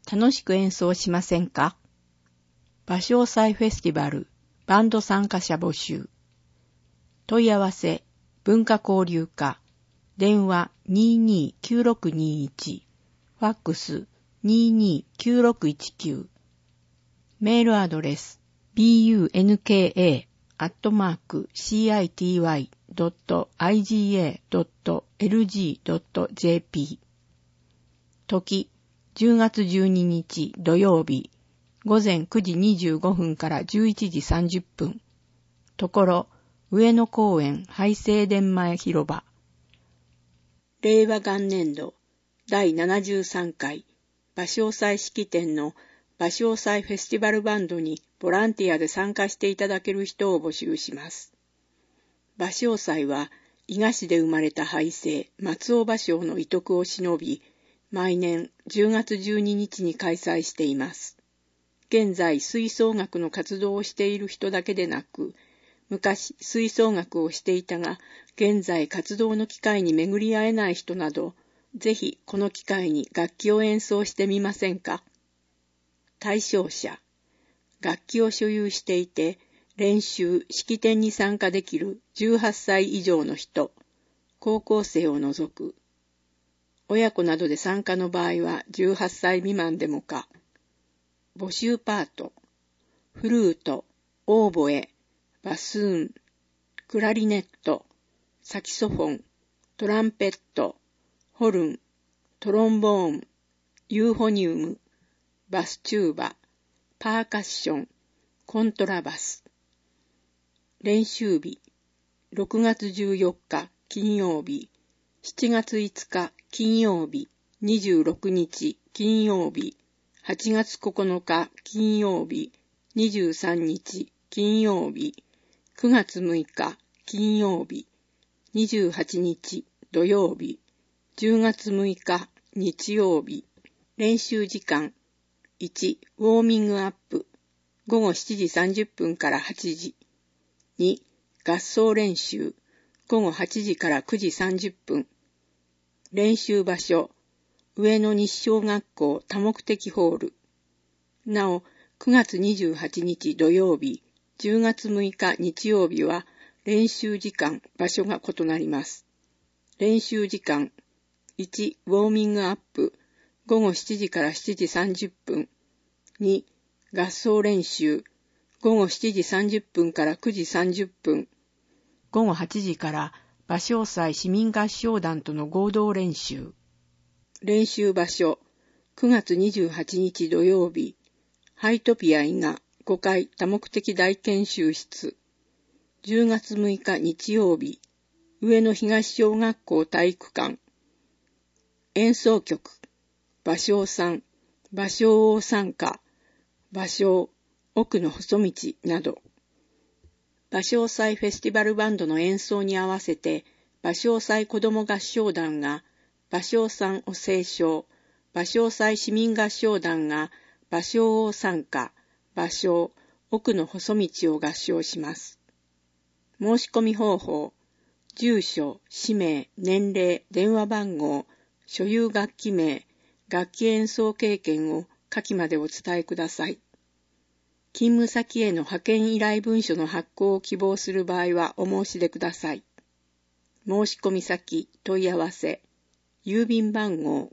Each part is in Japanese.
楽しく演奏しませんか？芭蕉祭フェスティバルバンド参加者募集。問い合わせ文化交流課電話229621ファックス229619メールアドレス bunka@citi.iga.lg.jp 時10月12日土曜日午前9時25分から11時30分ところ上野公園廃正殿前広場。令和元年度第73回芭蕉祭式典の芭蕉祭フェスティバルバンドにボランティアで参加していただける人を募集します。芭蕉祭は伊賀市で生まれた俳声松尾芭蕉の遺徳を偲び、毎年10月12日に開催しています。現在吹奏楽の活動をしている人だけでなく、昔吹奏楽をしていたが、現在活動の機会に巡り会えない人など、ぜひこの機会に楽器を演奏してみませんか？対象者、楽器を所有していて、練習、式典に参加できる18歳以上の人、高校生を除く。親子などで参加の場合は18歳未満でもか。募集パート、フルート、オーボエ、バスーン、クラリネット、サキソフォン、トランペット、ホルン、トロンボーン、ユーフォニウム、バスチューバ、パーカッション、コントラバス。練習日、6月14日金曜日、7月5日金曜日、26日金曜日、8月9日金曜日、23日金曜日、9月6日金曜日、28日土曜日、10月6日日曜日。練習時間1、ウォーミングアップ午後7時30分から8時。2、合奏練習午後8時から9時30分。練習場所上野西小学校多目的ホール。なお、9月28日土曜日、10月6日日曜日は練習時間、場所が異なります。練習時間1、ウォーミングアップ午後7時から7時30分。2、合奏練習午後7時30分から9時30分。午後8時から芭蕉祭市民合唱団との合同練習。練習場所9月28日土曜日、ハイトピア伊賀5階多目的大研修室。10月6日日曜日、上野東小学校体育館。演奏曲、芭蕉さん、芭蕉王賛歌、芭蕉、奥の細道など。芭蕉祭フェスティバルバンドの演奏に合わせて、芭蕉祭子ども合唱団が芭蕉さんを斉唱、芭蕉祭市民合唱団が芭蕉王賛歌、芭蕉、奥の細道を合唱します。申し込み方法、住所、氏名、年齢、電話番号、所有楽器名、楽器演奏経験を下記までお伝えください。勤務先への派遣依頼文書の発行を希望する場合はお申し出ください。申し込み先、問い合わせ、郵便番号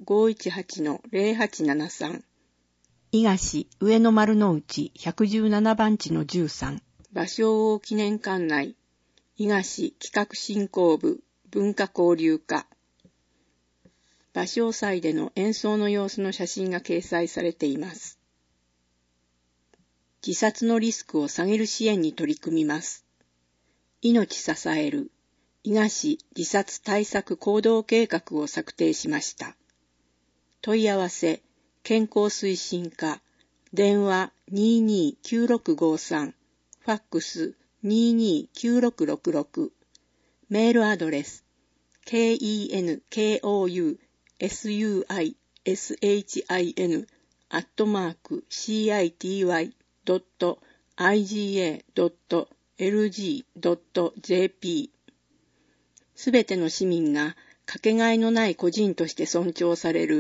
518-0873 伊賀市上野丸の内117番地の13芭蕉王記念館内伊賀市企画振興部文化交流課。芭蕉祭での演奏の様子の写真が掲載されています。自殺のリスクを下げる支援に取り組みます。命支える伊賀市自殺対策行動計画を策定しました。問い合わせ、健康推進課、電話229653、ファックス229666、メールアドレス、kenkosusin@citi.iga.lg.jp すべての市民がかけがえのない個人として尊重される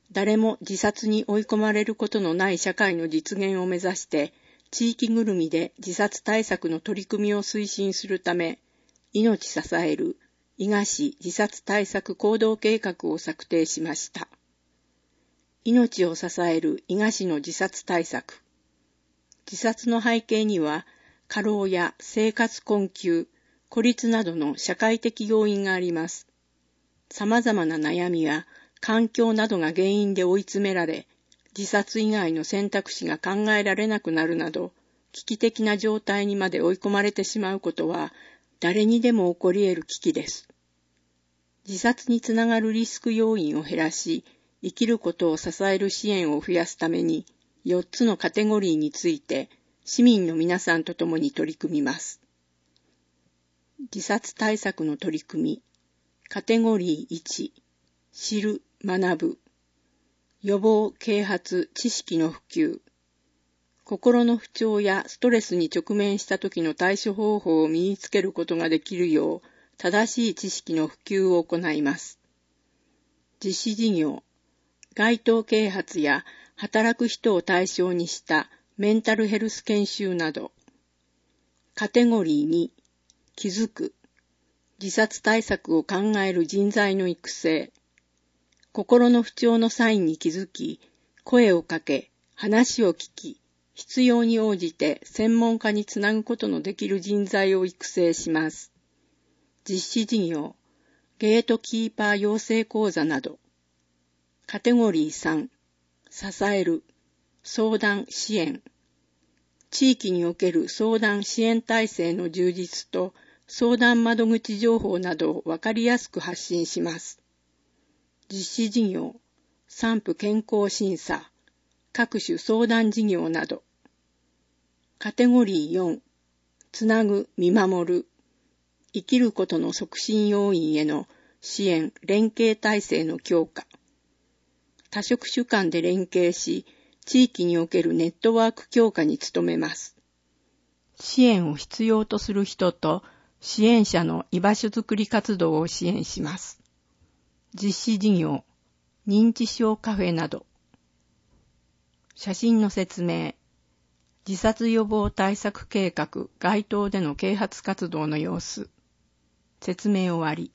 誰も自殺に追い込まれることのない社会の実現を目指して、地域ぐるみで自殺対策の取り組みを推進するため、命支える伊賀市自殺対策行動計画を策定しました。命を支える伊賀市の自殺対策。自殺の背景には、過労や生活困窮、孤立などの社会的要因があります。様々な悩みや環境などが原因で追い詰められ、自殺以外の選択肢が考えられなくなるなど、危機的な状態にまで追い込まれてしまうことは、誰にでも起こり得る危機です。自殺につながるリスク要因を減らし、生きることを支える支援を増やすために、4つのカテゴリーについて、市民の皆さんと共に取り組みます。自殺対策の取り組み。カテゴリー1、知る、学ぶ。予防、啓発、知識の普及。心の不調やストレスに直面した時の対処方法を身につけることができるよう、正しい知識の普及を行います。実施事業。街頭啓発や働く人を対象にしたメンタルヘルス研修など。カテゴリー2、気づく。自殺対策を考える人材の育成。心の不調のサインに気づき、声をかけ、話を聞き、必要に応じて専門家につなぐことのできる人材を育成します。実施事業、ゲートキーパー養成講座など。カテゴリー3、支える、相談支援。地域における相談支援体制の充実と相談窓口情報などをわかりやすく発信します。実施事業、産婦健康審査、各種相談事業など。カテゴリー4、つなぐ、見守る。生きることの促進要因への支援・連携体制の強化。多職種間で連携し、地域におけるネットワーク強化に努めます。支援を必要とする人と支援者の居場所づくり活動を支援します。実施事業、認知症カフェなど。写真の説明。自殺予防対策計画街頭での啓発活動の様子。説明終わり。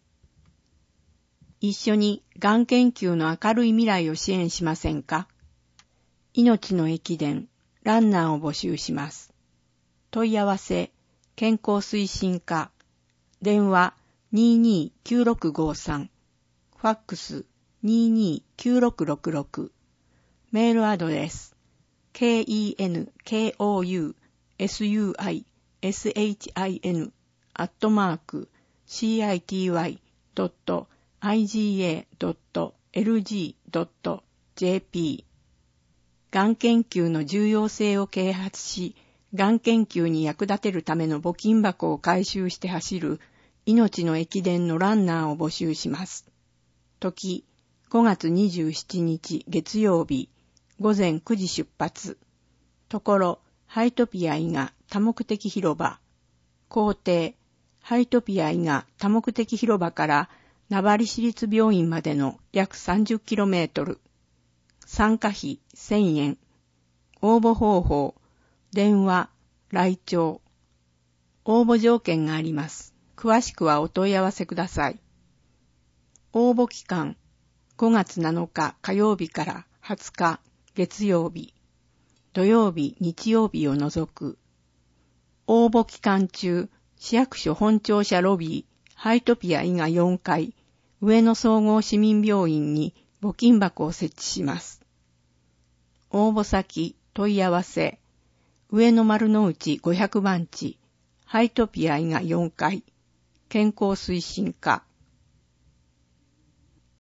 一緒にがん研究の明るい未来を支援しませんか？命の駅伝、ランナーを募集します。問い合わせ、健康推進課、電話229653、ファックス229666、メールアドレス、kenkousui.city.iga.lg.jp がん研究の重要性を啓発し、がん研究に役立てるための募金箱を回収して走る命の駅伝のランナーを募集します。時、5月27日月曜日、午前9時出発。ところ、ハイトピア伊賀多目的広場。工程、ハイトピア伊賀多目的広場から名張市立病院までの約 30km。参加費1000円。応募方法、電話、来庁。応募条件があります。詳しくはお問い合わせください。応募期間、5月7日火曜日から20日月曜日、土曜日、日曜日を除く。応募期間中、市役所本庁舎ロビー、ハイトピア伊賀4階、上野総合市民病院に募金箱を設置します。応募先、問い合わせ、上野丸の内500番地、ハイトピア伊賀4階、健康推進課。